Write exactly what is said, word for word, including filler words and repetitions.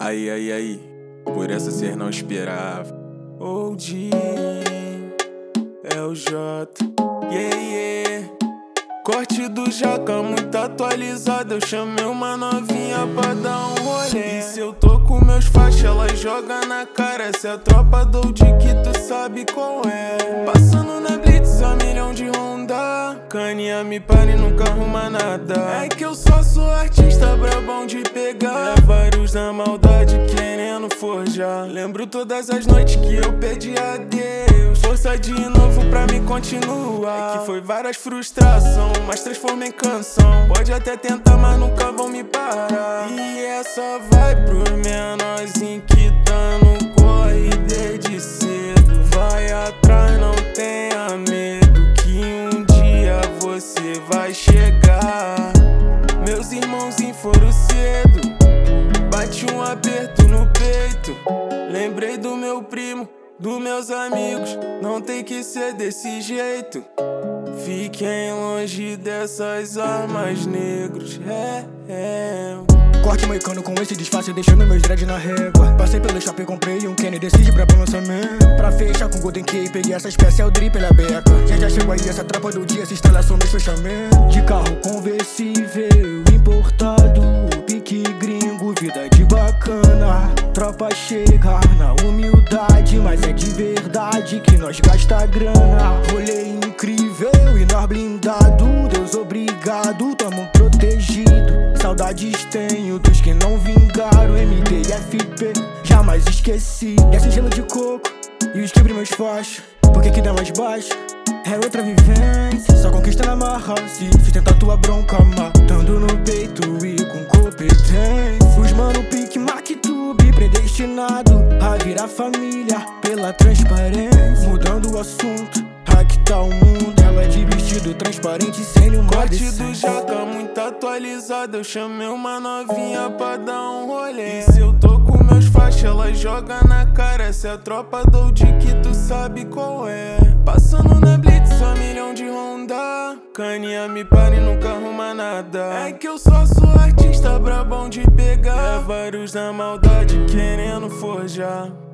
Aí, aí, aí, por essa cês não esperava. O G, é o J, yeah, yeah. Corte do Jaca, muito atualizado. Eu chamei uma novinha pra dar um rolê. E se eu tô com meus faixas, ela joga na cara. Essa é a tropa do G que tu sabe qual é. Passando na Blitz, a milhão de Honda. Caninha me para e nunca arruma nada. É que eu só sou artista, brabão de pegar. É vários na maldade querendo forjar. Lembro todas as noites que eu pedi a Deus força de novo pra me continuar. É que foi várias frustrações, mas transforma em canção. Pode até tentar, mas nunca vão me parar. E essa vai pros menorzinhos que tá no corre desde cedo. Vai atrás, não tenha medo, que um dia você vai chegar. Meus irmãozinhos foram cedo, bati um aperto no peito. Lembrei do meu primo, dos meus amigos, não tem que ser desse jeito. Fiquem longe dessas armas, negros, é, é. Corte moicano com esse disfarce, deixando meus dread na régua. Passei pelo shopping, comprei um Kenny, decidi pra bom lançamento. Pra fechar com Golden Key, peguei essa especial drip, ela beca. Já já chegou aí essa tropa do dia, essa instalação nos fechamentos. De carro conversível, importado, pique gringo, vida de bacana. Tropa chega na humildade, mas é de verdade que nós gasta grana. Rolê incrível e nós blindado, Deus obrigado, tamo protegido. Saudades tenho dos que não vingaram, M D e F P, jamais esqueci. Desce gelo de coco e os quebre meus fachos, porque que dá mais baixo é outra vivência. Só conquista na marra, se sustentar tua bronca, matando no peito e com competência. Os mano pique, Mactube, predestinado a virar família pela transparência. Mudando o assunto, aqui tá o mundo, ela é de vestido transparente sem nenhuma Corte decência. do Jaca, muito atualizado. Eu chamei uma novinha pra dar um rolê. E se eu tô com meus faixas, ela joga na cara. Essa é a tropa do G que tu sabe qual é. Passando na Blitz, a milhão de Honda. Caninha me para e nunca arruma nada. É que eu só sou artista, brabão de pegar. É vários na maldade querendo forjar.